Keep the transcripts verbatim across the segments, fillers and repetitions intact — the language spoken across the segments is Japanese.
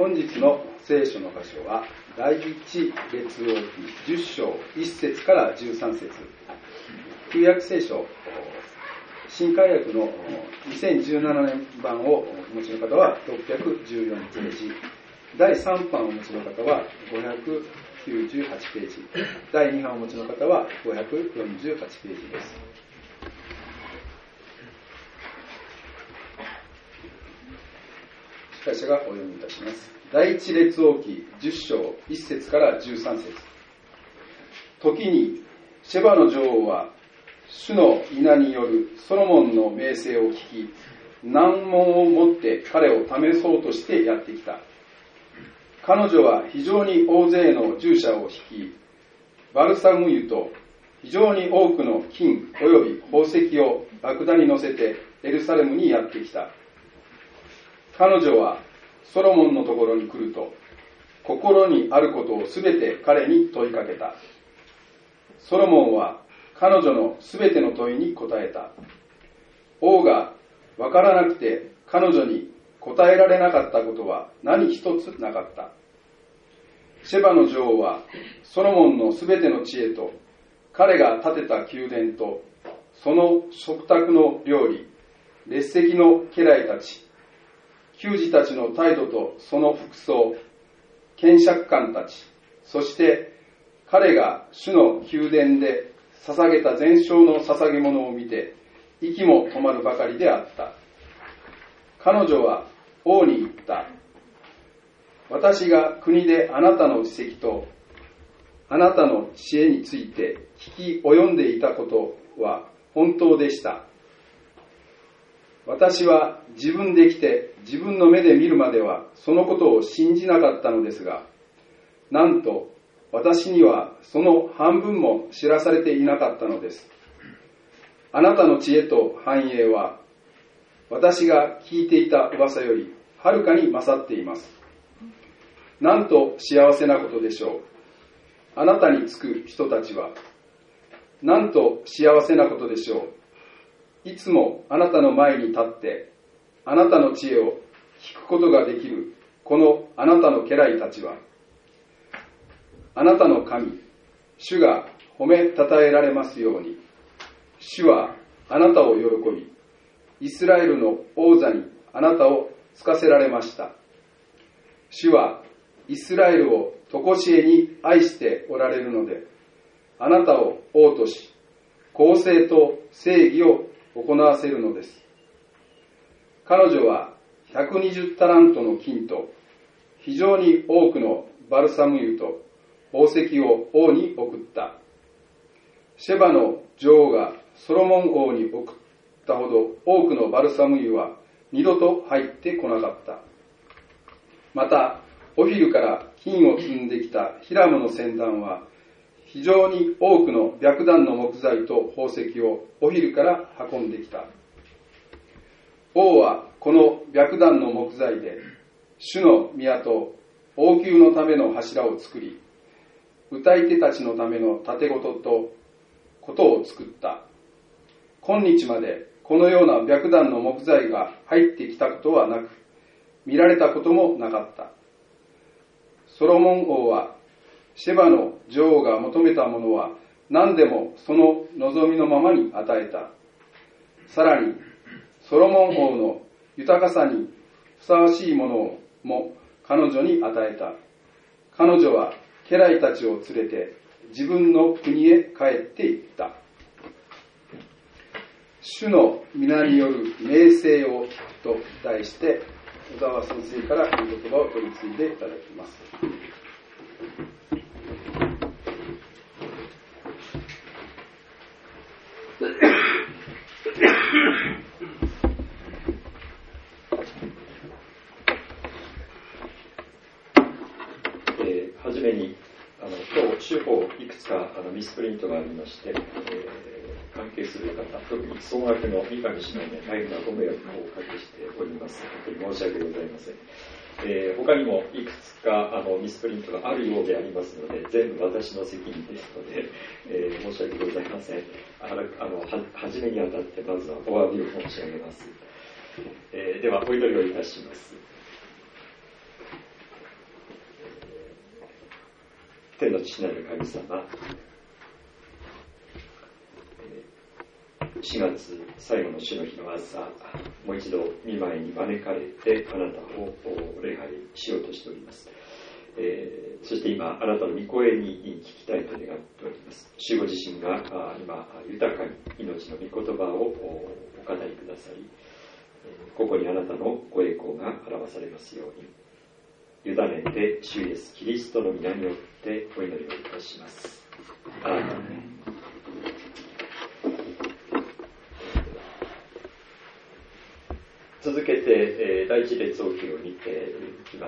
本日の聖書の箇所は第一列王記じゅっ章いっ節からじゅうさん節、旧約聖書新海訳のにせんじゅうななねん版をお持ちの方はろっぴゃくじゅうよんページ、だいさん版をお持ちの方はごひゃくきゅうじゅうはちページ、だいに版をお持ちの方はごひゃくよんじゅうはちページです。司会者がお読みいたします。第一列王記じゅっ章いっ節からじゅうさん節。時にシェバの女王は主の皆によるソロモンの命令を聞き、難問を持って彼を試そうとしてやってきた。彼女は非常に大勢の従者を率い、バルサム油と非常に多くの金および宝石をラクダに乗せてエルサレムにやってきた。彼女はソロモンのところに来ると、心にあることをすべて彼に問いかけた。ソロモンは彼女のすべての問いに答えた。王がわからなくて彼女に答えられなかったことは何一つなかった。シェバの女王はソロモンのすべての知恵と彼が建てた宮殿とその食卓の料理、列席の家来たち、給仕たちの態度とその服装、検釈官たち、そして彼が主の宮殿で捧げた全焼の捧げ物を見て息も止まるばかりであった。彼女は王に言った。私が国であなたの実績とあなたの知恵について聞き及んでいたことは本当でした。私は自分で来て自分の目で見るまではそのことを信じなかったのですが、なんと私にはその半分も知らされていなかったのです。あなたの知恵と繁栄は私が聞いていた噂よりはるかに勝っています。なんと幸せなことでしょう。あなたにつく人たちはなんと幸せなことでしょう。いつもあなたの前に立ってあなたの知恵を聞くことができるこのあなたの家来たちは、あなたの神主が褒めたたえられますように。主はあなたを喜び、イスラエルの王座にあなたをつかせられました。主はイスラエルを常しえに愛しておられるので、あなたを王とし公正と正義を行わせるのです。彼女はひゃくにじゅうタラントの金と非常に多くのバルサム油と宝石を王に送った。シェバの女王がソロモン王に送ったほど多くのバルサム油は二度と入ってこなかった。またオフィルから金を積んできたヒラムの船団は非常に多くの白檀の木材と宝石をオフィルから運んできた。王はこの白檀の木材で主の宮と王宮のための柱を作り、歌い手たちのための盾事とことを作った。今日までこのような白檀の木材が入ってきたことはなく、見られたこともなかった。ソロモン王はシェバの女王が求めたものは何でもその望みのままに与えた。さらにソロモン王の豊かさにふさわしいものをも彼女に与えた。彼女は家来たちを連れて自分の国へ帰っていった。主の皆による名声を聞くと題して小沢先生から御言葉を取り継いでいただきます。 えー、はじめにあの今日手法いくつかあのミスプリントがありまして、えー、関係する方、特に総額の三上氏のね、大変なご迷惑をおかけしております。本当に申し訳ございません。えー、他にもいくつかあのミスプリントがあるようでありますので、全部私の責任ですので、えー、申し訳ございません。あのあの は, はじめにあたってまずはお詫びを申し上げます。えー、ではお祈りをいたします。 天の父なる神様、しがつ最後の主の日の朝、もう一度御前に招かれてあなたを礼拝しようとしております。えー、そして今あなたの御声に聞きたいと願っております。主ご自身が今豊かに命の御言葉をお語りくださり、ここにあなたのご栄光が表されますように、委ねて主イエスキリストの皆によってお祈りをいたします。アーメン。続けて、えー、第一列王記を見ていきます。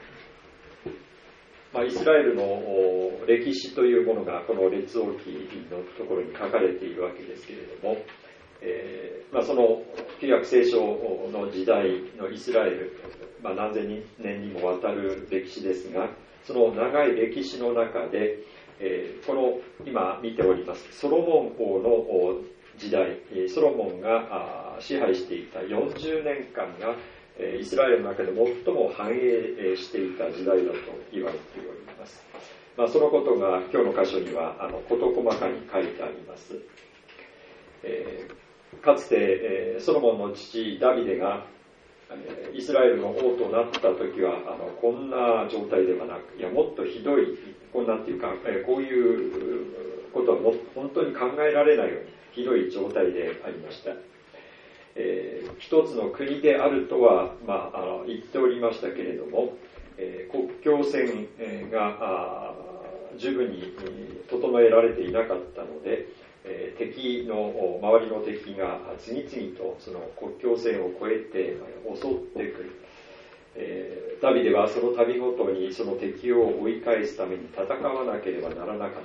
まあ、イスラエルの歴史というものがこの列王記のところに書かれているわけですけれども、えーまあ、その旧約聖書の時代のイスラエル、まあ、何千年にもわたる歴史ですが、その長い歴史の中で、えー、この今見ておりますソロモン王の時代、ソロモンが支配していたよんじゅうねんかんがイスラエルの中で最も繁栄していた時代だと言われております。まあ、そのことが今日の箇所にはあの事細かに書いてあります。えー、かつて、えー、ソロモンの父ダビデがイスラエルの王となった時はあのこんな状態ではなく、いやもっとひどい、こんなっていうか、えー、こういうことはも本当に考えられないようにひどい状態でありました。えー、一つの国であるとは、まあ、あの言っておりましたけれども、えー、国境線が十分に整えられていなかったので、えー、敵の周りの敵が次々とその国境線を越えて襲ってくる。えー、ダビデはその度ごとにその敵を追い返すために戦わなければならなかった。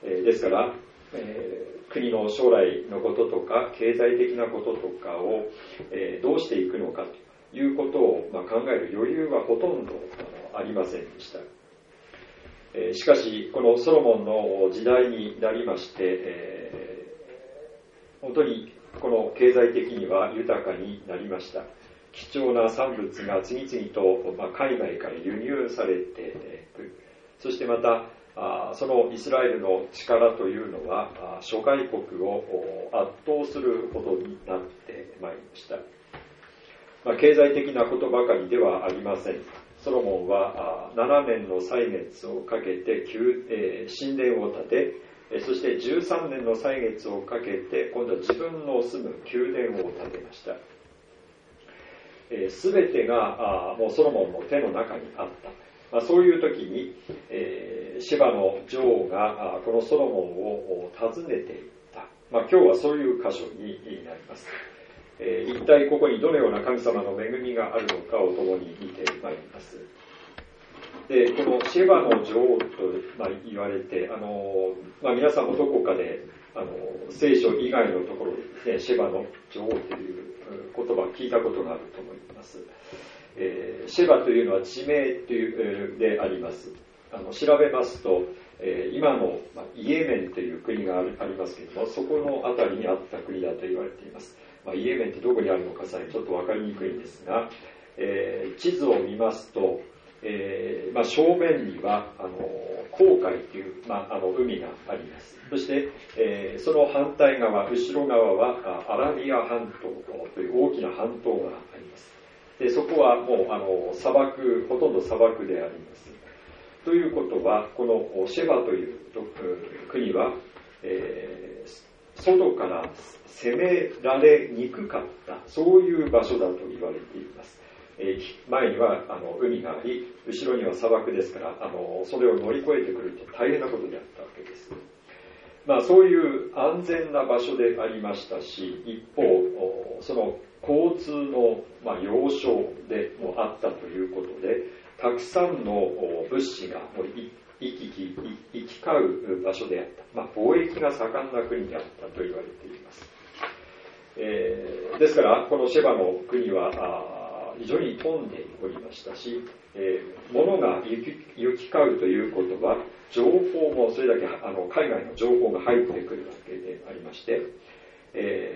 えー、ですから、えー、国の将来のこととか経済的なこととかを、えー、どうしていくのかということを、まあ、考える余裕はほとんどあのありませんでした。えー、しかしこのソロモンの時代になりまして、えー、本当にこの経済的には豊かになりました。貴重な産物が次々と、まあ、海外から輸入されてくる。そしてまたあそのイスラエルの力というのは諸外国を圧倒するほどになってまいりました。まあ、経済的なことばかりではありません。ソロモンはななねんの歳月をかけて、えー、神殿を建て、そしてじゅうさんねんの歳月をかけて今度は自分の住む宮殿を建てました。すべ、えー、てがあもうソロモンの手の中にあった。まあ、そういう時に、えー、シェバの女王がこのソロモンを訪ねていった。まあ、今日はそういう箇所になります。えー、一体ここにどのような神様の恵みがあるのかを共に見てまいります。で、このシェバの女王と、まあ、言われて、あのまあ、皆さんもどこかであの聖書以外のところでですね、シェバの女王という言葉を聞いたことがあると思います。えー、シェバというのは地名という、えー、であります。あの調べますと、えー、今の、まあ、イエメンという国がありますけれども、そこの辺りにあった国だと言われています。まあ、イエメンってどこにあるのかさえちょっと分かりにくいんですが、えー、地図を見ますと、えーまあ、正面にはあの紅海という、まあ、あの海があります。そして、えー、その反対側、後ろ側はアラビア半島という大きな半島があります。でそこはもうあの砂漠、ほとんど砂漠であります。ということは、このシェバという国は、えー、外から攻められにくかった、そういう場所だと言われています。えー、前にはあの海があり、後ろには砂漠ですから、あのそれを乗り越えてくると大変なことであったわけです。まあ、そういう安全な場所でありましたし、一方その交通の、まあ、要衝でもあったということで、たくさんの物資が行き来、行き交う場所であった、まあ、貿易が盛んな国であったと言われています。えー、ですからこのシェバの国は非常に富んでおりましたし、えー、物が行き、行き交うということは情報もそれだけあの海外の情報が入ってくるわけでありまして、えー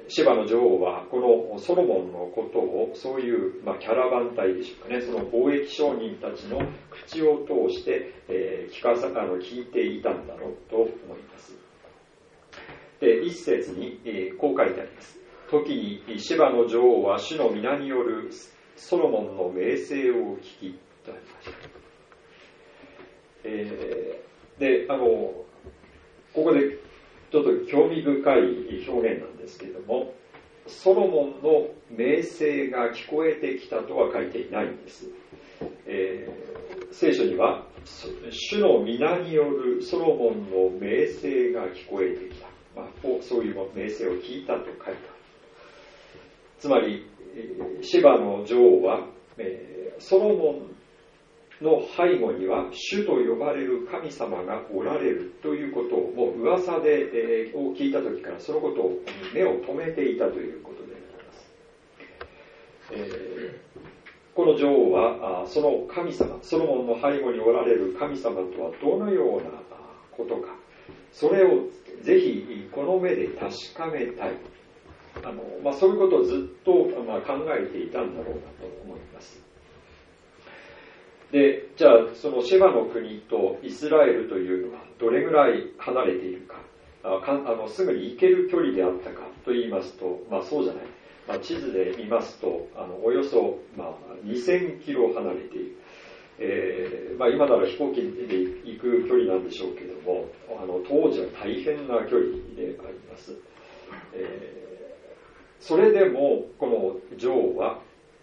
シェバの女王はこのソロモンのことをそういう、まあ、キャラバン隊でしょうかね、その貿易商人たちの口を通して、えー、聞かさあの聞いていたんだろうと思います。で、一節に、えー、こう書いてあります。時にシェバの女王は主の皆によるソロモンの名声を聞きとありました。えー、で、あのここでちょっと興味深い表現なんですけれども、ソロモンの名声が聞こえてきたとは書いていないんです。えー、聖書には主の皆によるソロモンの名声が聞こえてきた、まあ、そういう名声を聞いたと書いてある。つまりシェバの女王は、えー、ソロモンの背後には主と呼ばれる神様がおられるということをもう噂で、えー、を聞いた時からそのことを目を留めていたということであります。えー、この女王はその神様、ソロモンの背後におられる神様とはどのようなことか、それをぜひこの目で確かめたい、あの、まあ、そういうことをずっと、まあ、考えていたんだろうなと思います。で、じゃあそのシェバの国とイスラエルというのはどれぐらい離れているか、あかあのすぐに行ける距離であったかと言いますと、まあ、そうじゃない、まあ、地図で見ますとあのおよそ、まあ、にせんキロ離れている、えーまあ、今なら飛行機で行く距離なんでしょうけども、あの当時は大変な距離であります。えーそれでもこの女王は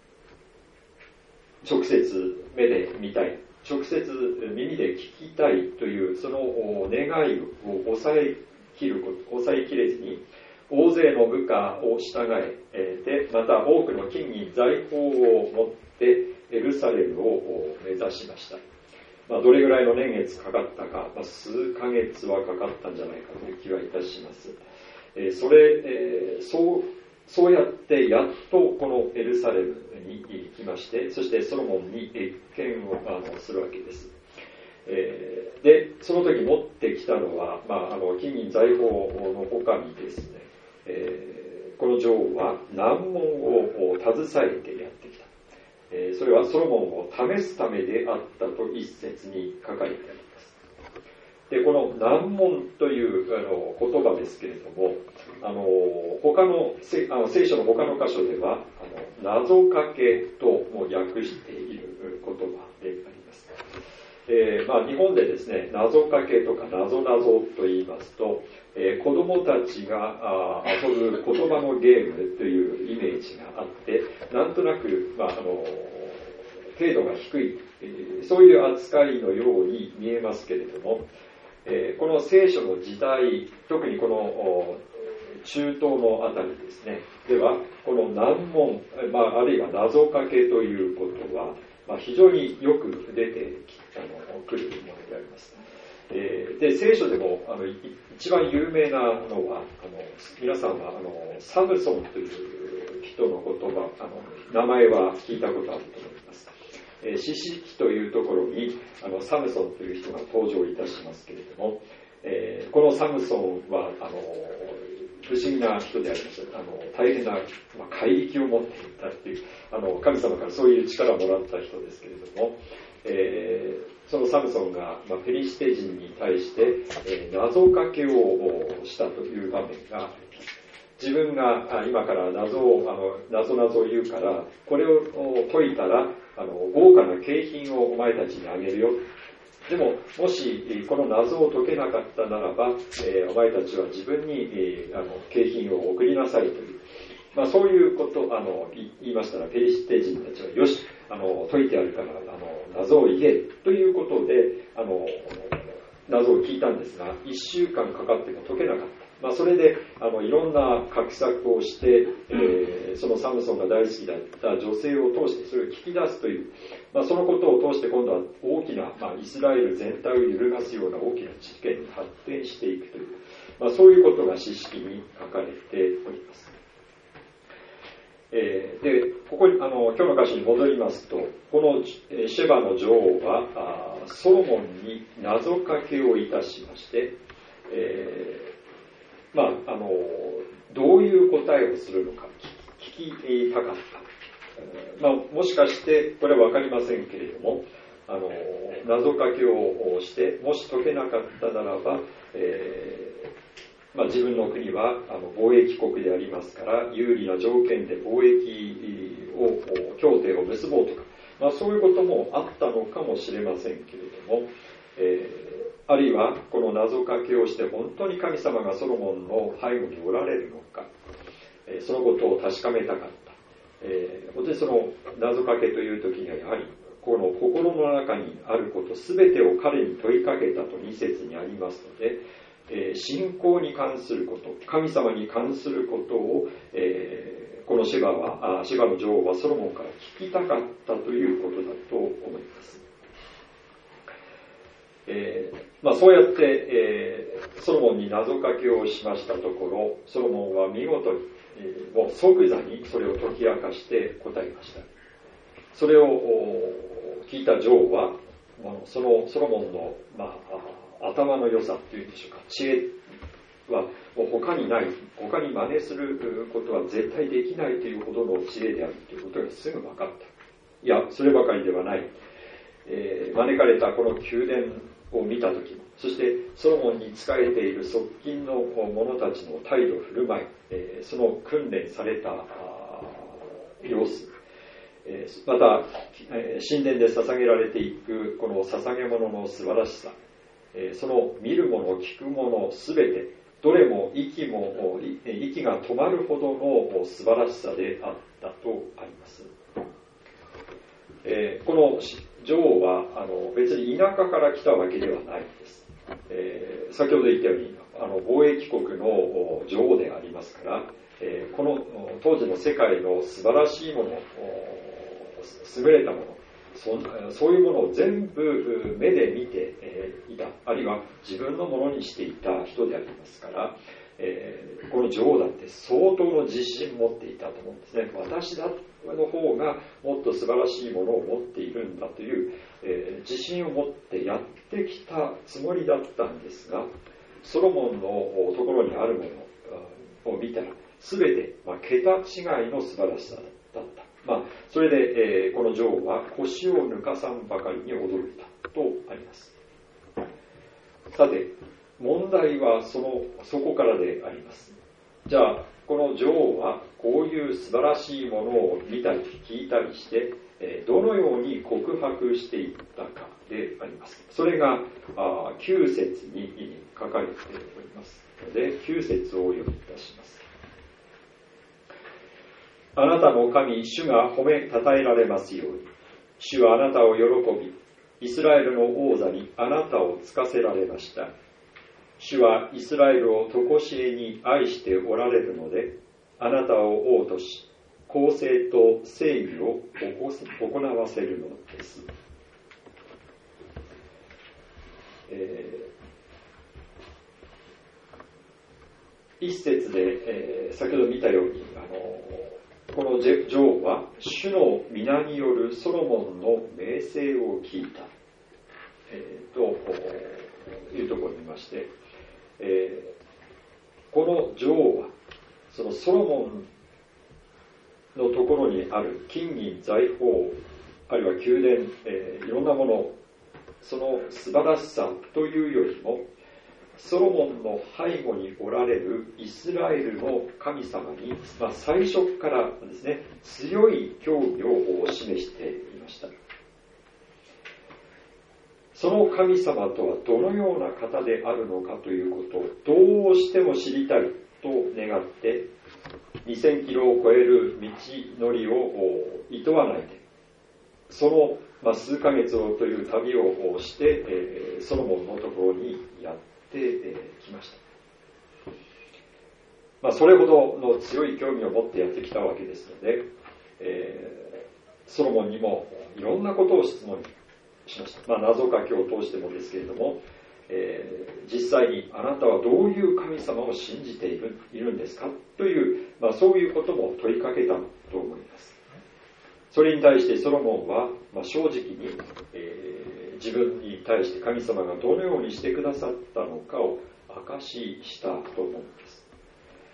直接目で見たい、直接耳で聞きたいというその願いを抑えきること抑えきれずに、大勢の部下を従えて、また多くの金銀財宝を持ってエルサレムを目指しました。まあ、どれぐらいの年月かかったか、まあ、数ヶ月はかかったんじゃないかという気はいたします。えー、それ、えー、そうそうやってやっとこのエルサレムに行きまして、そしてソロモンに謁見をあのするわけです。えー、で、その時持ってきたのは、まあ、あの金銀財宝の他にですね、えー、この女王は難問を携えてやってきた。えー、それはソロモンを試すためであったと一節に書かれてあります。で、この難問というあの言葉ですけれども、あの他のあの聖書の他の箇所ではあの謎かけとも訳している言葉であります。えーまあ、日本でですね、謎かけとか謎謎と言いますと、えー、子供たちがあ遊ぶ言葉のゲームというイメージがあって、なんとなく、まあ、あの程度が低い、えー、そういう扱いのように見えますけれども、えー、この聖書の時代、特にこの中東のあたりですね、ではこの難問、まあ、あるいは謎かけということは、まあ、非常によく出てきあの来るものであります。えー、で聖書でもあの一番有名なのは、あの皆さんはあのサムソンという人の言葉、あの名前は聞いたことあると思います。えー、詩式というところにあのサムソンという人が登場いたしますけれども、えー、このサムソンはあの不思議な人でありました。あの大変な、まあ、怪力を持っていたっていう、あの神様からそういう力をもらった人ですけれども、えー、そのサムソンが、まあ、ペリシテ人に対して、えー、謎かけをしたという場面があります。自分が今から謎をあの謎謎を言うから、これを解いたらあの豪華な景品をお前たちにあげるよ。でも、もしこの謎を解けなかったならば、えー、お前たちは自分に、えー、あの景品を送りなさいという、まあ、そういうことをあの言いましたら、ペリシテ人たちはよし、あの解いてやるからあの謎を言えということであの謎を聞いたんですが、いっしゅうかんかかっても解けなかった。まあ、それであのいろんな画策をして、えー、そのサムソンが大好きだった女性を通してそれを聞き出すという、まあ、そのことを通して今度は大きな、まあ、イスラエル全体を揺るがすような大きな事件に発展していくという、まあ、そういうことが詩式に書かれております。えー、でここにあの今日の歌詞に戻りますと、このシェバの女王はあソロモンに謎かけをいたしまして、えーまあ、あのどういう答えをするのか聞きたかった。まあ、もしかしてこれは分かりませんけれども、あの謎かけをして、もし解けなかったならば、えーまあ、自分の国はあの貿易国でありますから、有利な条件で貿易を協定を結ぼうとか、まあ、そういうこともあったのかもしれませんけれども、えー、あるいはこの謎かけをして本当に神様がソロモンの背後におられるのか、えー、そのことを確かめたかった。えー、本当にその謎かけという時にはやはりこの心の中にあること全てを彼に問いかけたとに節にありますので、えー、信仰に関すること、神様に関することを、えー、このシェバはあシェバの女王はソロモンから聞きたかったということだと思います。えーまあ、そうやって、えー、ソロモンに謎かけをしましたところ、ソロモンは見事に、えー、もう即座にそれを解き明かして答えました。それを聞いた女王は、そのソロモンの、まあ、頭の良さというんでしょうか、知恵は他にない、他に真似することは絶対できないというほどの知恵であるということがすぐ分かった。いや、そればかりではない。えー、招かれたこの宮殿を見たときも、そしてソロモンに仕えている側近の者たちの態度振る舞い、えー、その訓練された様子、えー、また、えー、神殿で捧げられていくこの捧げ物の素晴らしさ、えー、その見るもの聞くものすべてどれも息も息が止まるほどの素晴らしさであったとあります。えー、この女王はあの別に田舎から来たわけではないです。えー、先ほど言ったようにあの貿易国の女王でありますから、えー、この当時の世界の素晴らしいもの、優れたもの、そ, そういうものを全部目で見て、えー、いた、あるいは自分のものにしていた人でありますから、えー、この女王だって相当の自信を持っていたと思うんですね。私だの方がもっと素晴らしいものを持っているんだという、えー、自信を持ってやってきたつもりだったんですが、ソロモンのところにあるものを見たら全て、まあ、桁違いの素晴らしさだった。まあ、それで、えー、この女王は腰を抜かさんばかりに驚いたとあります。さて、問題はそのそこからであります。じゃあこの女王はこういう素晴らしいものを見たり聞いたりして、えー、どのように告白していったかであります。それがあきゅう節に書かれておりますので、きゅう節をお読みいたします。あなたの神主が褒めたたえられますように、主はあなたを喜び、イスラエルの王座にあなたをつかせられました。主はイスラエルを常しえに愛しておられるので、あなたを王とし、公正と正義を行わせるのです。えー、一節で、えー、先ほど見たように、あのこの女王は主の皆によるソロモンの名声を聞いた、えー、というところにいまして、えー、この女王はそのソロモンのところにある金銀財宝、あるいは宮殿、えー、いろんなもの、その素晴らしさというよりもソロモンの背後におられるイスラエルの神様に、まあ、最初からですね、強い興味を示していました。その神様とはどのような方であるのかということをどうしても知りたいと願って、にせんキロを超える道のりを厭わないで、その、まあ、数ヶ月をという旅をして、えー、ソロモンのところにやってきました。まあ、それほどの強い興味を持ってやってきたわけですので、えー、ソロモンにもいろんなことを質問しました。まあ、謎かけを通してもですけれども、えー、実際にあなたはどういう神様を信じている、いるんですかという、まあ、そういうことも問いかけたと思います。それに対してソロモンは、まあ、正直に、えー、自分に対して神様がどのようにしてくださったのかを証ししたと思うんです。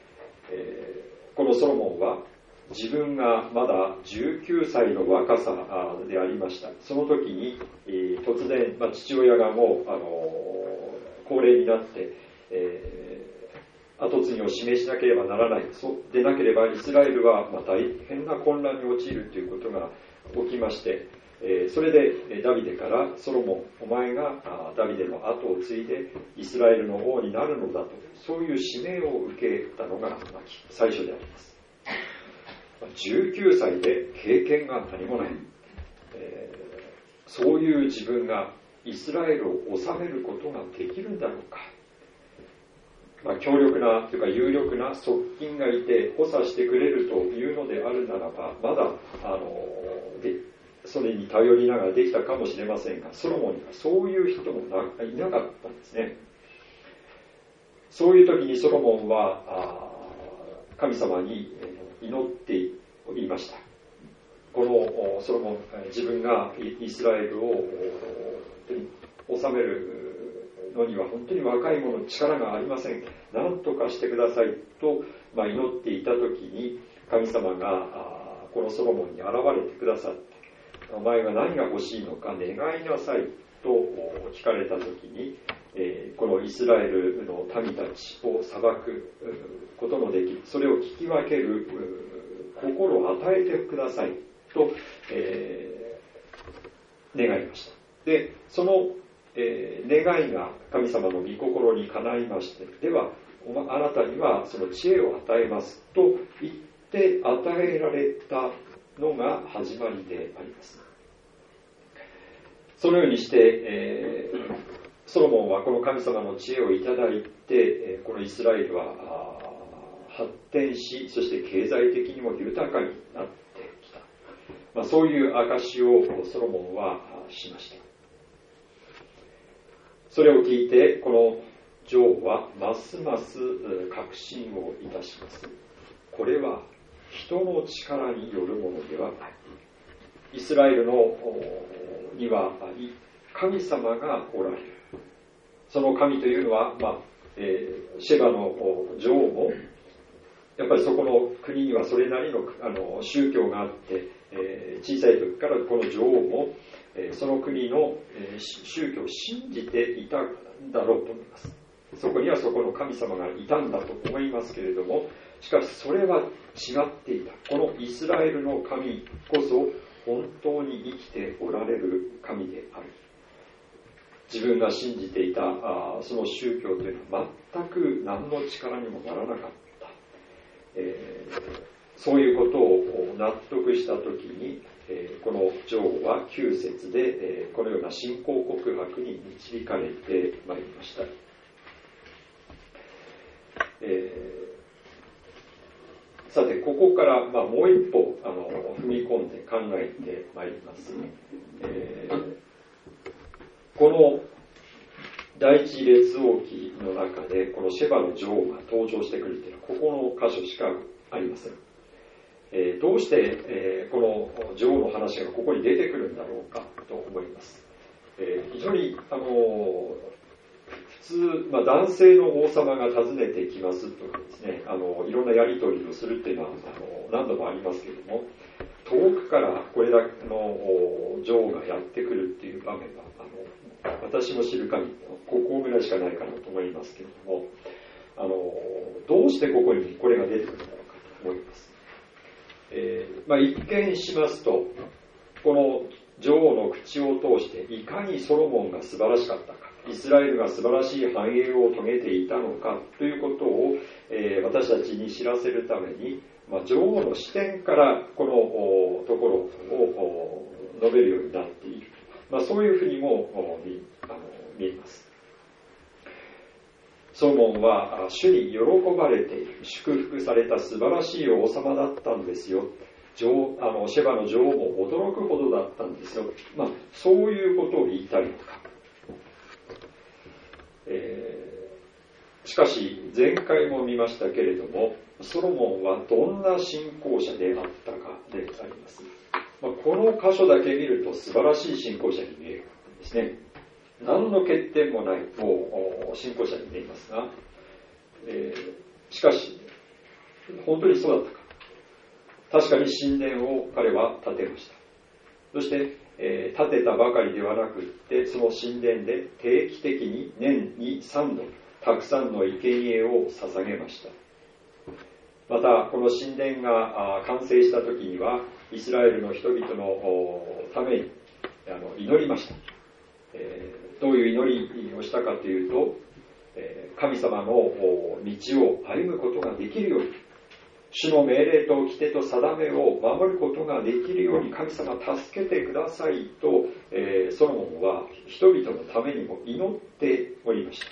えー、このソロモンは自分がまだじゅうきゅうさいの若さでありました。その時に、えー、突然、まあ、父親がもう、あのー、高齢になって、えー、後継ぎを指名しなければならない。そうでなければイスラエルは、まあ、大変な混乱に陥るということが起きまして、えー、それでダビデからソロモン、お前がダビデの後を継いでイスラエルの王になるのだと、そういう指名を受けたのが最初であります。じゅうきゅうさいで経験が何もない、えー、そういう自分がイスラエルを治めることができるんだろうか。まあ、強力なというか有力な側近がいて補佐してくれるというのであるならば、まだあのでそれに頼りながらできたかもしれませんが、ソロモンにはそういう人もいなかったんですね。そういう時にソロモンは神様に祈っていました。このソロモン、自分がイスラエルを治めるのには本当に若い者力がありません。何とかしてくださいと、まあ、祈っていた時に神様がこのソロモンに現れてくださって、お前が何が欲しいのか願いなさいと聞かれた時に、えー、このイスラエルの民たちを裁くことのできる、それを聞き分ける心を与えてくださいと、えー、願いました。で、その、えー、願いが神様の御心にかないまして、ではあなたにはその知恵を与えますと言って与えられたのが始まりであります。そのようにして、えー、ソロモンはこの神様の知恵をいただいて、このイスラエルは発展し、そして経済的にも豊かになってきた、まあ、そういう証をソロモンはしました。それを聞いてこの女王はますます確信をいたします。これは人の力によるものではない。イスラエルのには神様がおられる。その神というのは、まあえー、シェバの女王もやっぱりそこの国にはそれなりの、あの宗教があって、えー、小さい時からこの女王も、えー、その国の、えー、宗教を信じていたんだろうと思います。そこにはそこの神様がいたんだと思いますけれども、しかしそれは違っていた。このイスラエルの神こそ本当に生きておられる神である。自分が信じていたあその宗教というのは全く何の力にもならなかった、えー、そういうことを納得したときに、えー、この女王はきゅう節で、えー、このような信仰告白に導かれてまいりました。えー、さてここから、まあ、もう一歩あの踏み込んで考えてまいります。えーこの第一列王記の中でこのシェバの女王が登場してくるというのはここの箇所しかありません。えー、どうして、えー、この女王の話がここに出てくるんだろうかと思います。えー、非常にあの普通、まあ、男性の王様が訪ねてきますとかですね、あのいろんなやり取りをするっていうのはあの何度もありますけれども、遠くからこれだけの女王がやってくるっていう場面はあの私も知る限りここぐらいしかないかなと思いますけれども、あのどうしてここにこれが出てくるんだろうかと思います。えーまあ、一見しますとこの女王の口を通していかにソロモンが素晴らしかったか、イスラエルが素晴らしい繁栄を遂げていたのかということを、えー、私たちに知らせるために、まあ、女王の視点からこのところを述べるようになっている、まあ、そういうふうにも見、あの見えます。ソロモンは主に喜ばれている、祝福された素晴らしい王様だったんですよ、女あのシェバの女王も驚くほどだったんですよ、まあ、そういうことを言いたいのか、えー、しかし前回も見ましたけれどもソロモンはどんな信仰者であったかであります。まあ、この箇所だけ見ると素晴らしい信仰者に見えるんですね。何の欠点もないもう信仰者に見えますが、えー、しかし本当にそうだったか。確かに神殿を彼は建てました。そして、えー、建てたばかりではなくって、その神殿で定期的に年にさんどたくさんの生贄を捧げました。またこの神殿が完成した時にはイスラエルの人々のためにあの祈りました。えー、どういう祈りをしたかというと、えー、神様の道を歩むことができるように、主の命令と掟と定めを守ることができるように神様助けてくださいと、えー、ソロモンは人々のためにも祈っておりました。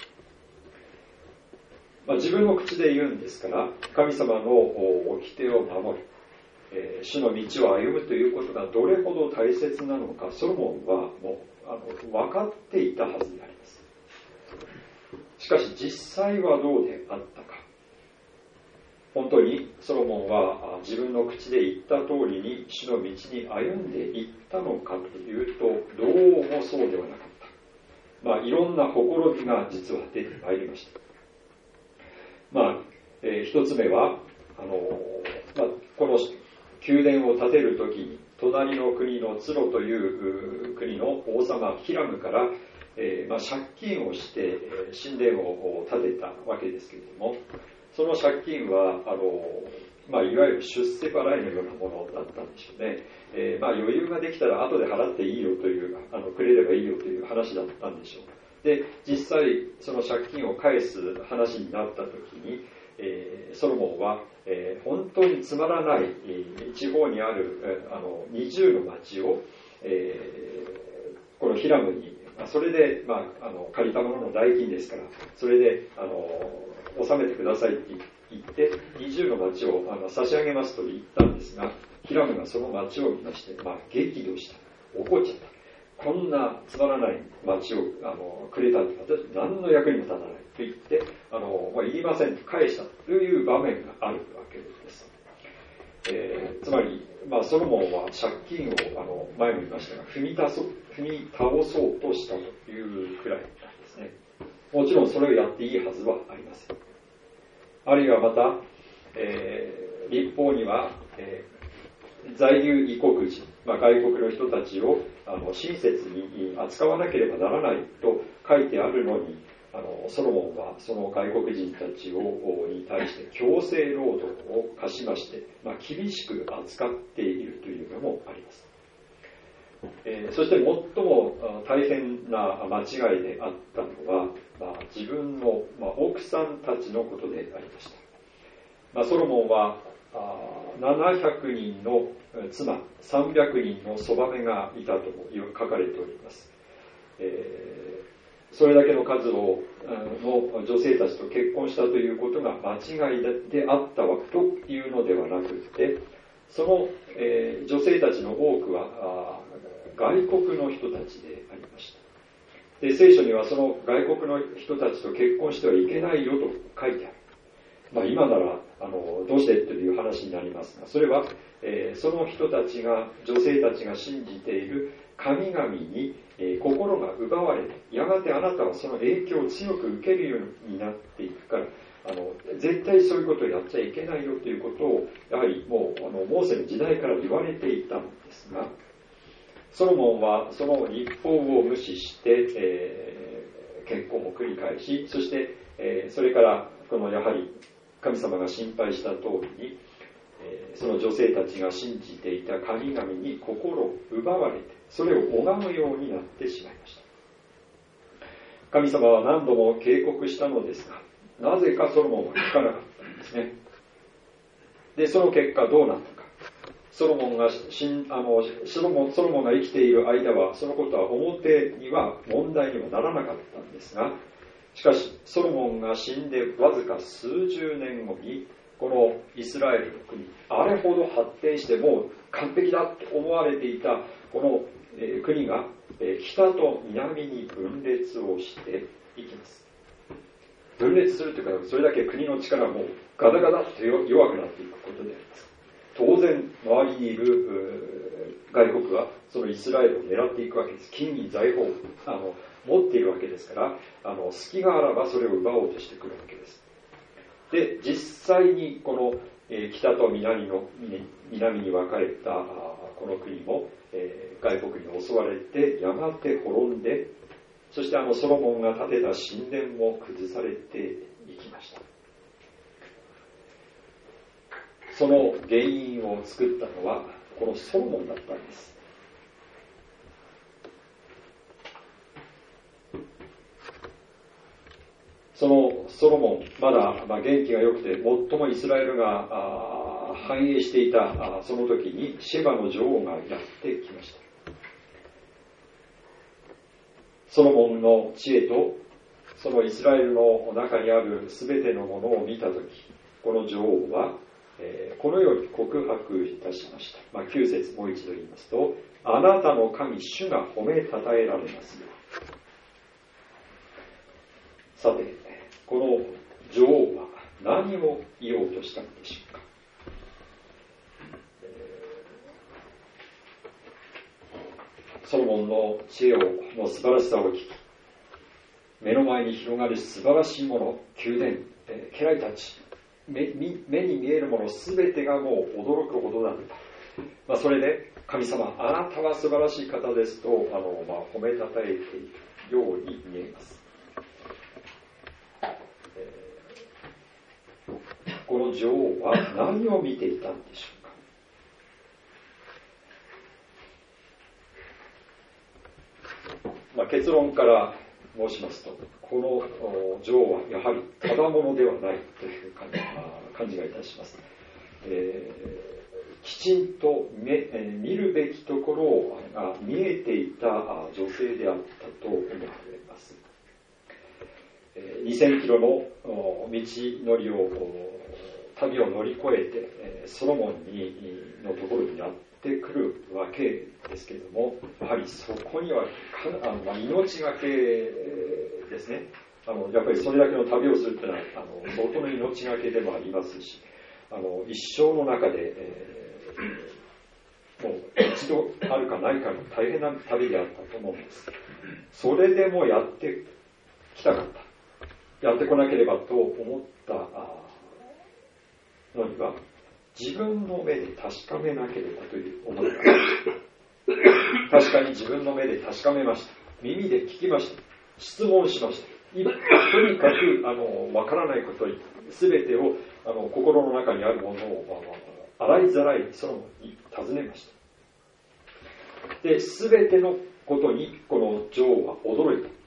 まあ、自分の口で言うんですから、神様の掟を守る、えー、主の道を歩むということがどれほど大切なのか、ソロモンはもうあの分かっていたはずであります。しかし実際はどうであったか。本当にソロモンは自分の口で言った通りに主の道に歩んでいったのかというと、どうもそうではなかった。まあ、いろんなほころびが実は出てまいりました。まあ、えー、一つ目はあの、まあ、この宮殿を建てるときに隣の国のツロという国の王様ヒラムから、えーまあ、借金をして、えー、神殿を建てたわけですけれども、その借金はあの、まあ、いわゆる出世払いのようなものだったんでしょうね。えーまあ、余裕ができたら後で払っていいよという、あのくれればいいよという話だったんでしょう。で、実際その借金を返す話になった時に、えー、ソロモンは、えー、本当につまらない、えー、地方にある、えー、あのにじゅうの町を、えー、このヒラムに、それで、まあ、あの借りたものの代金ですから、それであの納めてくださいって言ってにじゅうの町をあの差し上げますと言ったんですが、ヒラムがその町を見まして、まあ、激怒した。怒っちゃった。こんなつまらない町をあのくれたって私何の役にも立たないと言ってあの、まあ、言いませんと返したという場面があるわけです。えー、つまり、まあ、ソロモンは借金をあの前も言いましたが踏み倒そう、踏み倒そうとしたというくらいなんですね。もちろんそれをやっていいはずはありません。あるいはまた、えー、立法には、えー在留異国人、まあ、外国の人たちをあの親切に扱わなければならないと書いてあるのに、あのソロモンはその外国人たちをに対して強制労働を課しまして、まあ、厳しく扱っているというのもあります。えー、そして最も大変な間違いであったのは、まあ、自分の、まあ、奥さんたちのことでありました。まあ、ソロモンはななひゃくにんの妻、さんびゃくにんのそばめがいたと書かれております。えー、それだけの数をの女性たちと結婚したということが間違いであったわというのではなくて、その、えー、女性たちの多くは外国の人たちでありました。で、聖書にはその外国の人たちと結婚してはいけないよと書いてある。まあ、今ならあのどうしてという話になりますが、それは、えー、その人たちが女性たちが信じている神々に、えー、心が奪われて、やがてあなたはその影響を強く受けるようになっていくから、あの絶対そういうことをやっちゃいけないよということをやはりもうあのモーセの時代から言われていたんですが、ソロモンはその立法を無視して、えー、結婚を繰り返し、そして、えー、それからこのやはり神様が心配した通りに、えー、その女性たちが信じていた神々に心を奪われて、それを拝むようになってしまいました。神様は何度も警告したのですが、なぜかソロモンは聞かなかったんですね。で、その結果どうなったか。ソロモンが死あのソロモン、ソロモンが生きている間は、そのことは表には問題にはならなかったんですが、しかしソロモンが死んでわずか数十年後に、このイスラエルの国、あれほど発展してもう完璧だと思われていたこの、えー、国が、えー、北と南に分裂をしていきます。分裂するというか、それだけ国の力もガタガタと弱くなっていくことであります。当然周りにいる外国はそのイスラエルを狙っていくわけです。金銀財宝をあの持っているわけですから、あの隙があらばそれを奪おうとしてくるわけです。で、実際にこの、 北と南の南に分かれたこの国も外国に襲われてやがて滅んで、そしてあのソロモンが建てた神殿も崩されていきました。その原因を作ったのはこのソロモンだったんです。そのソロモン、まだ、まあ、元気が良くて最もイスラエルが繁栄していたその時にシェバの女王がやってきました。ソロモンの知恵とそのイスラエルの中にあるすべてのものを見た時、この女王は、えー、このように告白いたしました。まあ、きゅう節もう一度言いますと、あなたの神主が褒めたたえられますよ。さて、この女王は何を言おうとしたのでしょうか。ソロモンの知恵をの素晴らしさを聞き、目の前に広がる素晴らしいもの、宮殿、えー、家来たち、目, 目に見えるものすべてがもう驚くほどだった。まあ、それで神様、あなたは素晴らしい方ですとあの、まあ、褒めたたえているように見えます。この女王は何を見ていたんでしょうか。まあ、結論から申しますと、この女王はやはりただものではないという感じ、感じがいたします。えー、きちんと 見, 見るべきところが見えていた女性であったと思われます。にせんキロの道のりを旅を乗り越えてソロモンにのところにやってくるわけですけれども、やはりそこにはかあの、まあ、命がけですね。あのやっぱりそれだけの旅をするというのはあの相当の命がけでもありますし、あの一生の中で、えー、もう一度あるかないかの大変な旅であったと思うんです。それでもやってきたかった、やってこなければと思ったのには、自分の目で確かめなければという思いがありました。確かに自分の目で確かめました。耳で聞きました。質問しました。とにかくあの分からないことに全てをあの心の中にあるものを洗いざらいそのに尋ねました。で、全てのことにこの女王は驚いた。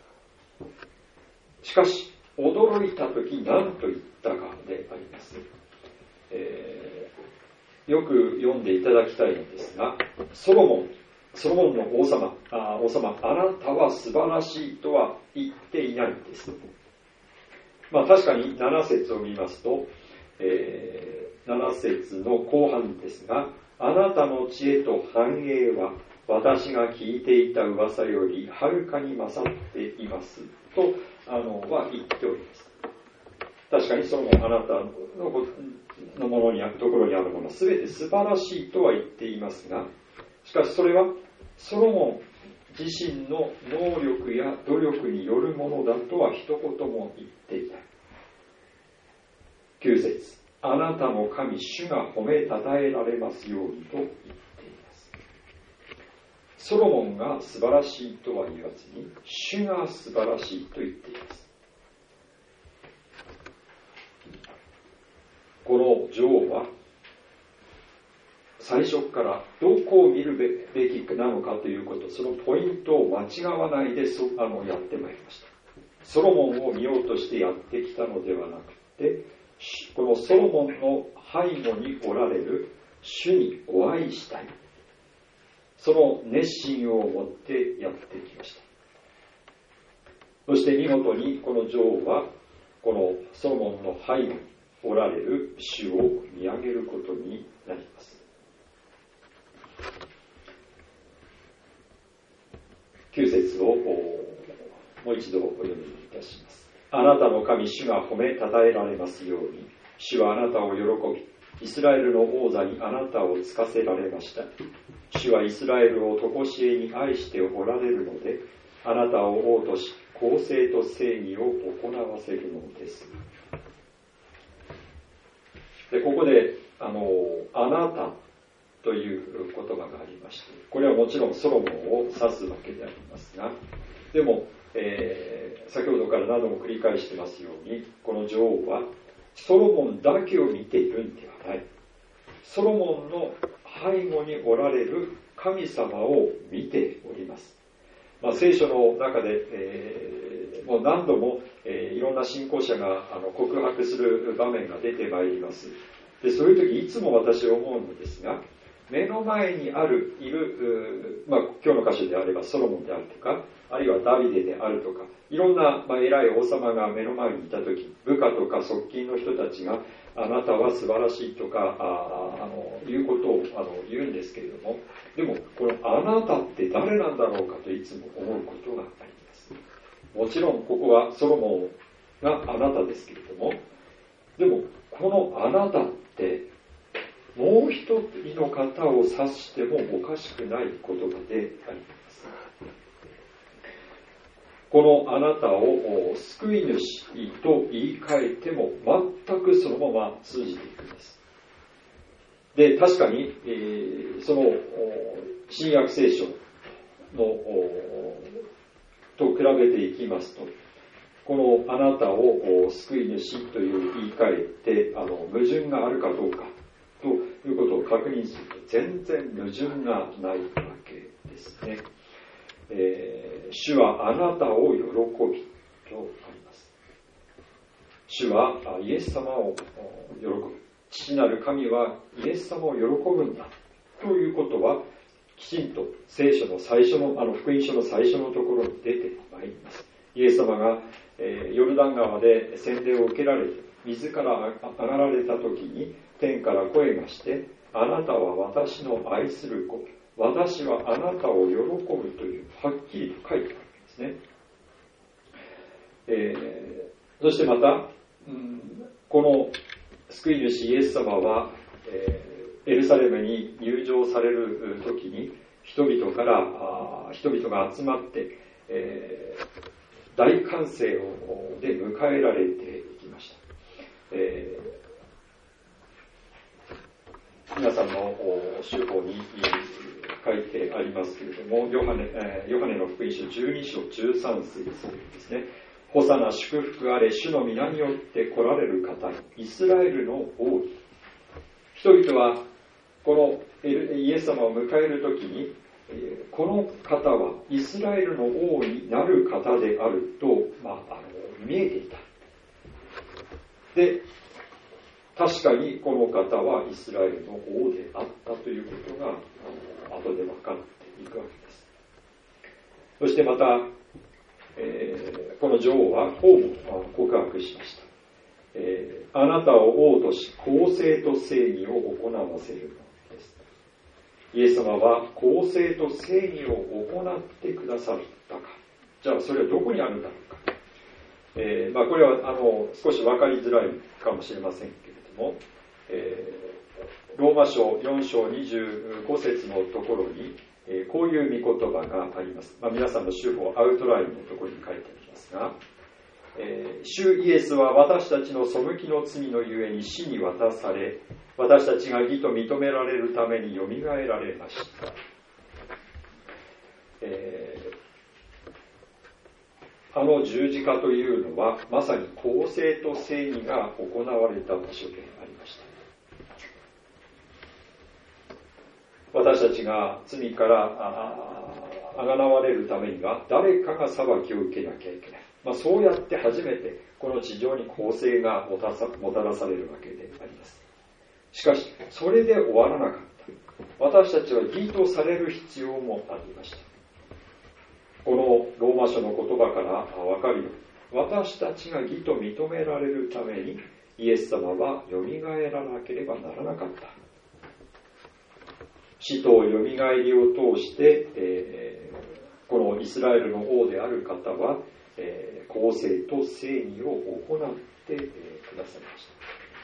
しかし驚いたとき何と言ったかであります。えー、よく読んでいただきたいのですが、ソロモン、ソロモンの王様、あ、王様、あなたは素晴らしいとは言っていないんです。まあ確かになな節を見ますと、えー、なな節の後半ですが、あなたの知恵と繁栄は私が聞いていた噂よりはるかに勝っていますとあのは言っております。確かにそのあなたののものにあるところにあるものすべて素晴らしいとは言っていますが、しかしそれはソロモン自身の能力や努力によるものだとは一言も言っていない。きゅう節、あなたの神主が褒めたたえられますようにと言っています。ソロモンが素晴らしいとは言わずに、主が素晴らしいと言っています。この女王は最初からどこを見るべきなのかということ、そのポイントを間違わないでそあのやってまいりました。ソロモンを見ようとしてやってきたのではなくて、このソロモンの背後におられる主にお会いしたい、その熱心を持ってやってきました。そして見事にこの女王はこのソロモンの背後におられる主を見上げることになります。きゅう節をもう一度お読みいたします。あなたの神主が褒めたたえられますように、主はあなたを喜び、イスラエルの王座にあなたをつかせられました。主はイスラエルを常しえに愛しておられるので、あなたを王とし、公正と正義を行わせるのです。 でここであのあなたという言葉がありまして、これはもちろんソロモンを指すわけでありますが、でも、えー、先ほどから何度も繰り返してますように、この女王はソロモンだけを見ているんではない、ソロモンの背後におられる神様を見ております。まあ、聖書の中で、えー、もう何度も、えー、いろんな信仰者があの告白する場面が出てまいります。でそういう時いつも私思うのですが、目の前にあるいる、まあ、今日の箇所であればソロモンであるとか、あるいはダビデであるとか、いろんな、まあ、偉い王様が目の前にいた時、部下とか側近の人たちがあなたは素晴らしいとかああのいうことをあの言うんですけれども、でもこのあなたって誰なんだろうかといつも思うことがあります。もちろんここはソロモンがあなたですけれども、でもこのあなたってもう一人の方を指してもおかしくない言葉であります。このあなたを救い主と言い換えても全くそのまま通じていくんです。で、確かに、えー、その新約聖書のと比べていきますと、このあなたを救い主という言い換えてあの矛盾があるかどうかということを確認すると全然矛盾がないわけですね。えー、主はあなたを喜びとあります。主はイエス様を喜ぶ。父なる神はイエス様を喜ぶんだということはきちんと聖書の最初のあの福音書の最初のところに出てまいります。イエス様が、えー、ヨルダン川で洗礼を受けられて水から上がられた時に天から声がして、あなたは私の愛する子、私はあなたを喜ぶというはっきりと書いてあるんですね。えー、そしてまた、うん、この救い主イエス様は、えー、エルサレムに入場される時に人々からあ人々が集まって、えー、大歓声をで迎えられていきました。えー、皆さんの手法に書いてありますけれども、ヨハネ、えー、ヨハネの福音書じゅうに章じゅうさん節ですね。ホサナ祝福あれ、主の皆によって来られる方、イスラエルの王。人々はこのイエス様を迎えるときに、この方はイスラエルの王になる方であると、まあ、あの見えていた。で、確かにこの方はイスラエルの王であったということが後で分かっていくわけです。そしてまた、えー、この女王はこう告白しました。えー、あなたを王とし公正と正義を行わせるのです。イエス様は公正と正義を行ってくださったか。じゃあそれはどこにあるんだろうか。えーまあ、これはあの少し分かりづらいかもしれませんけれども、えー、ローマ書よん章にじゅうご節のところに、えー、こういう御言葉があります。まあ、皆さんの手法アウトラインのところに書いてありますが、えー、主イエスは私たちの背きの罪のゆえに死に渡され、私たちが義と認められるためによみがえられました。えーあの十字架というのはまさに公正と正義が行われた場所でありました。私たちが罪からあがなわれるためには誰かが裁きを受けなきゃいけない、まあ、そうやって初めてこの地上に公正がもたさ、もたらされるわけであります。しかしそれで終わらなかった。私たちは義とされる必要もありました。このローマ書の言葉から分かるように、私たちが義と認められるためにイエス様はよみがえらなければならなかった。死とよみがえりを通して、えー、このイスラエルの王である方は、えー、公正と正義を行って、えー、くださいました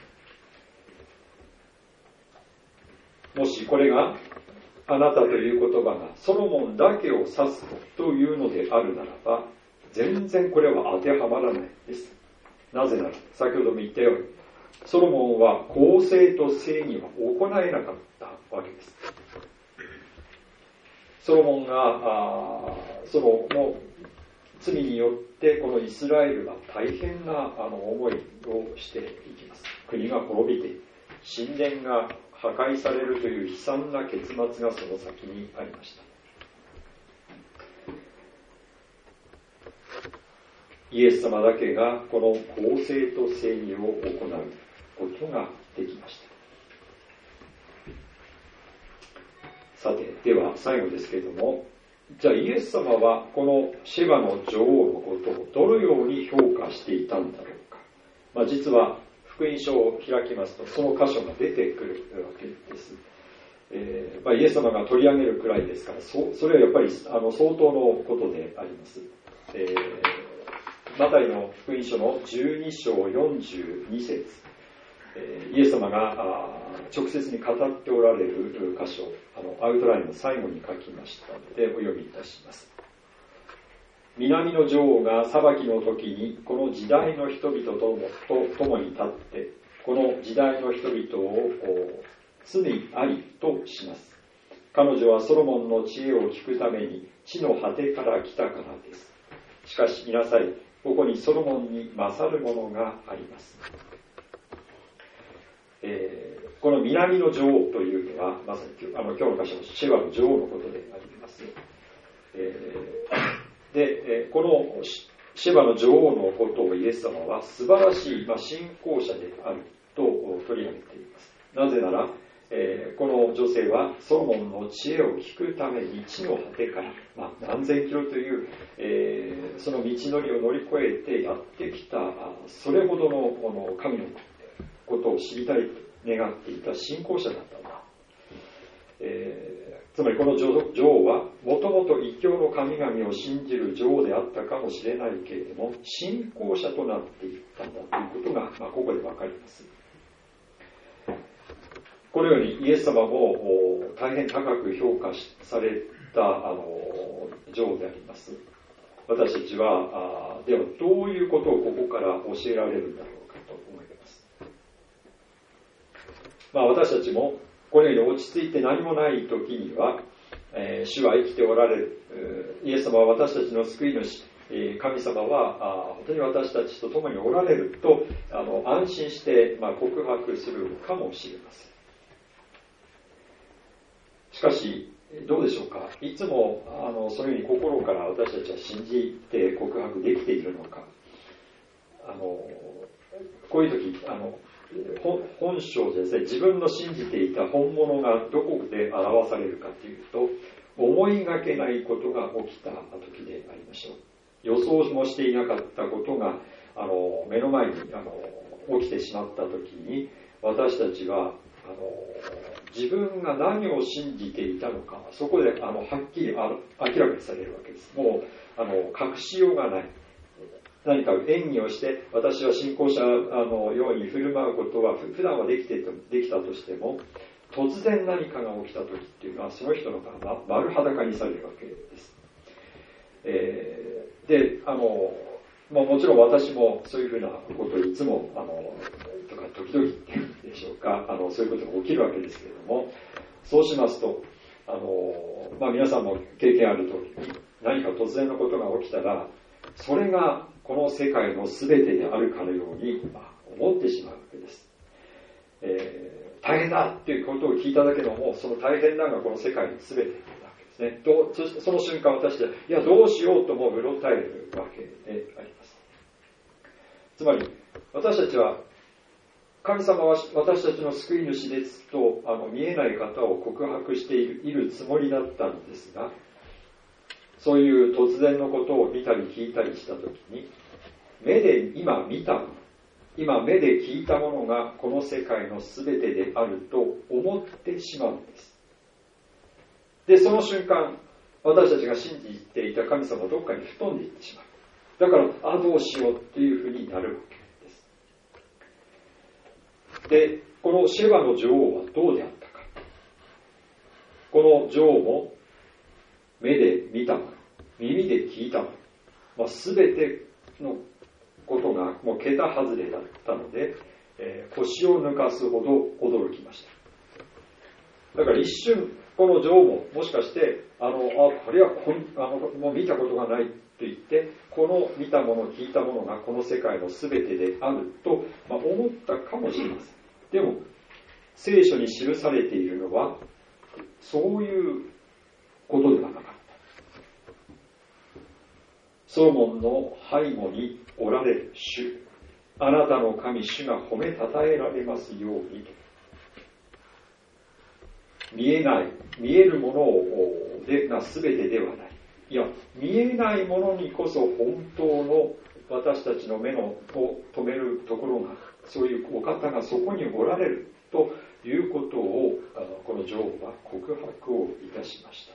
。もしこれがあなたという言葉がソロモンだけを指すというのであるならば、全然これは当てはまらないです。なぜなら、先ほども言ったように、 ソロモンは公正と正義は行えなかったわけです。ソロモンがあそのの罪によってこのイスラエルが大変なあの思いをしていきます。国が滅びて神殿が破壊されるという悲惨な結末がその先にありました。イエス様だけがこの公正と正義を行うことができました。さて、では最後ですけれども、じゃあイエス様はこのシェバの女王のことをどのように評価していたんだろうか。まあ、実は福音書を開きますとその箇所が出てくるわけです。えーまあ、イエス様が取り上げるくらいですから、 そ, それはやっぱりあの相当のことであります。えー、マタイの福音書のじゅうに章よんじゅうに節、えー、イエス様が直接に語っておられる箇所、あのアウトラインの最後に書きましたのでお読みいたします。南の女王が裁きの時にこの時代の人々ともと共に立ってこの時代の人々を罪ありとします。彼女はソロモンの知恵を聞くために地の果てから来たからです。しかし見なさい、ここにソロモンに勝るものがあります。えー、この南の女王というのはまさにあの今日の箇所のシェバの女王のことであります。えー、で、このシェバの女王のことをイエス様は素晴らしい、まあ、信仰者であると取り上げています。なぜなら、えー、この女性はソロモンの知恵を聞くために地の果てから、まあ、何千キロという、えー、その道のりを乗り越えてやってきたそれほど の, この神のことを知りたいと願っていた信仰者だったんだ。えー、つまりこの 女, 女王はもともと異教の神々を信じる女王であったかもしれないけれども信仰者となっていったんだということが、まあ、ここで分かります。このようにイエス様も大変高く評価されたあの女王であります。私たちはではどういうことをここから教えられるんだろうかと思います。まあ、私たちもこのように落ち着いて何もない時には、えー、主は生きておられる、イエス様は私たちの救い主、神様は本当に私たちと共におられるとあの安心して、まあ、告白するかもしれません。しかしどうでしょうか。いつもあのそういうふうに心から私たちは信じて告白できているのか。あのこういう時あの本性ですね、自分の信じていた本物がどこで表されるかというと思いがけないことが起きた時でありましょう。予想もしていなかったことがあの目の前にあの起きてしまった時に私たちはあの自分が何を信じていたのかそこであのはっきりあ明らかにされるわけです。もうあの隠しようがない。何か演技をして私は信仰者のように振る舞うことは普段はできてできたとしても突然何かが起きた時っていうのはその人の顔が丸裸にされるわけです。えー、であの、まあ、もちろん私もそういうふうなことをいつもあのとか時々っていうんでしょうかあのそういうことが起きるわけですけれどもそうしますとあの、まあ、皆さんも経験あるときに何か突然のことが起きたらそれがこの世界の全てであるかのように思ってしまうわけです。えー、大変だっていうことを聞いただけでもその大変だがこの世界の全てなわけですね。どそしてその瞬間私たちはいやどうしようともうろたえるわけであります。つまり私たちは神様は私たちの救い主ですとあの見えない方を告白している、いるつもりだったのですがそういう突然のことを見たり聞いたりしたときに目で今見たもの今目で聞いたものがこの世界の全てであると思ってしまうんです。でその瞬間私たちが信じていた神様はどっかに吹っ飛んでいってしまう。だからあどうしようっていうふうになるわけです。でこのシェバの女王はどうであったか。この女王も目で見たもの、耳で聞いたもの、まあ、全てのことがもう桁外れだったので、 えー、腰を抜かすほど驚きました。だから一瞬この女王ももしかしてあのあこれはこんあのもう見たことがないと言ってこの見たもの聞いたものがこの世界の全てであると、まあ、思ったかもしれません。でも聖書に記されているのはそういうことではなかった。ソロモンの背後におられる主、あなたの神主が褒めたたえられますようにと。見えない、見えるものでが全てではない。いや、見えないものにこそ本当の私たちの目のを止めるところが、そういうお方がそこにおられるということを、この女王は告白をいたしました。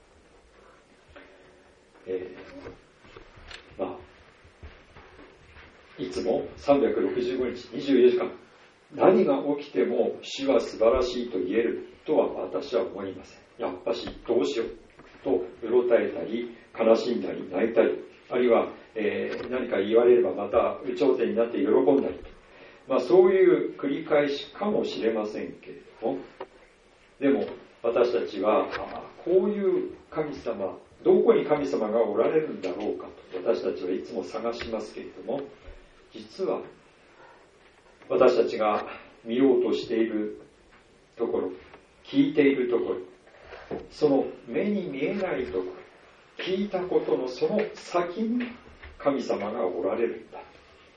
えー、まあ、いつもさんびゃくろくじゅうごにち、にじゅうよじかん、何が起きても主は素晴らしいと言えるとは私は思いません。やっぱしどうしようとうろたえたり悲しんだり泣いたり、あるいは、えー、何か言われればまた有頂天になって喜んだりと、まあ、そういう繰り返しかもしれませんけれども、でも私たちはこういう神様、どこに神様がおられるんだろうかと私たちはいつも探しますけれども、実は私たちが見ようとしているところ、聞いているところ、その目に見えないところ、聞いたことのその先に神様がおられるんだ。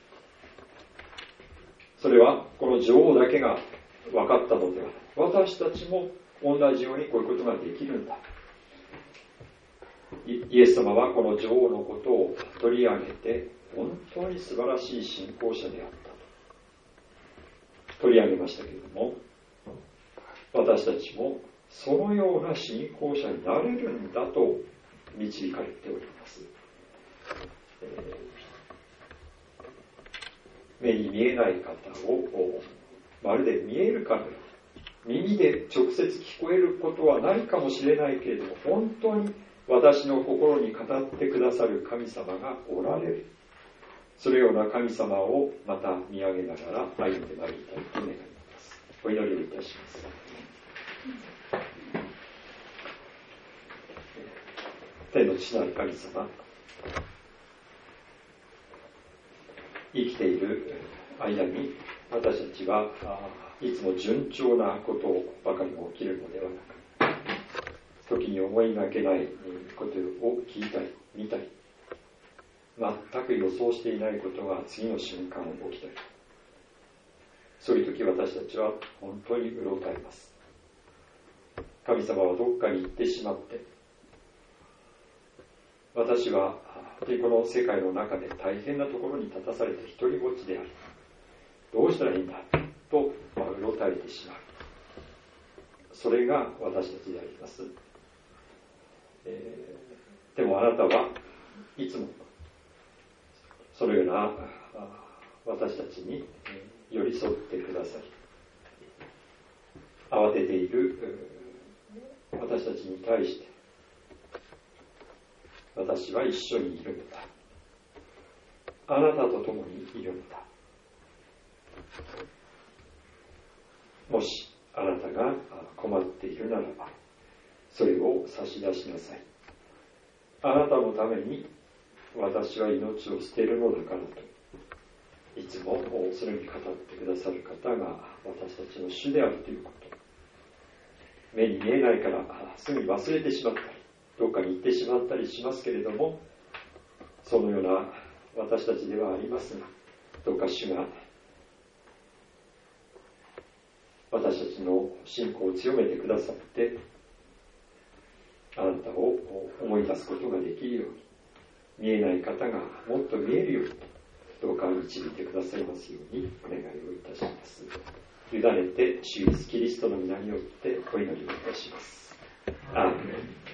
それはこの女王だけが分かったのではない。私たちも同じようにこういうことができるんだ。イエス様はこの女王のことを取り上げて、本当に素晴らしい信仰者であったと取り上げましたけれども、私たちもそのような信仰者になれるんだと導かれております。えー、目に見えない方をまるで見えるかのように、耳で直接聞こえることはないかもしれないけれども、本当に私の心に語ってくださる神様がおられる。そのような神様をまた見上げながら歩んでまいりたいと願います。お祈りをいたします。天の父なる神様、生きている間に私たちはいつも順調なことばかりが起きるのではなく、時に思いがけないことを聞いたり見たり、全く予想していないことが次の瞬間起きたり、そういう時私たちは本当にうろたえます。神様はどっかに行ってしまって、私はこの世界の中で大変なところに立たされて一人ぼっちである。どうしたらいいんだと、まあ、うろたえてしまう。それが私たちであります。えー、でもあなたはいつもそのような私たちに寄り添ってくださり、慌てている私たちに対して、私は一緒にいるのだ。あなたと共にいるのだ。もしあなたが困っているならば、それを差し出しなさい。あなたのために私は命を捨てるのだからと、いつもそれに語ってくださる方が私たちの主であるということ。目に見えないからすぐに忘れてしまったり、どっかに行ってしまったりしますけれども、そのような私たちではありますが、どうか主が私たちの信仰を強めてくださって、あなたを思い出すことができるように、見えない方がもっと見えるように、どうか導いてくださいますようにお願いをいたします。委ねて主イエスキリストの皆によってお祈りをいたします。アーメン。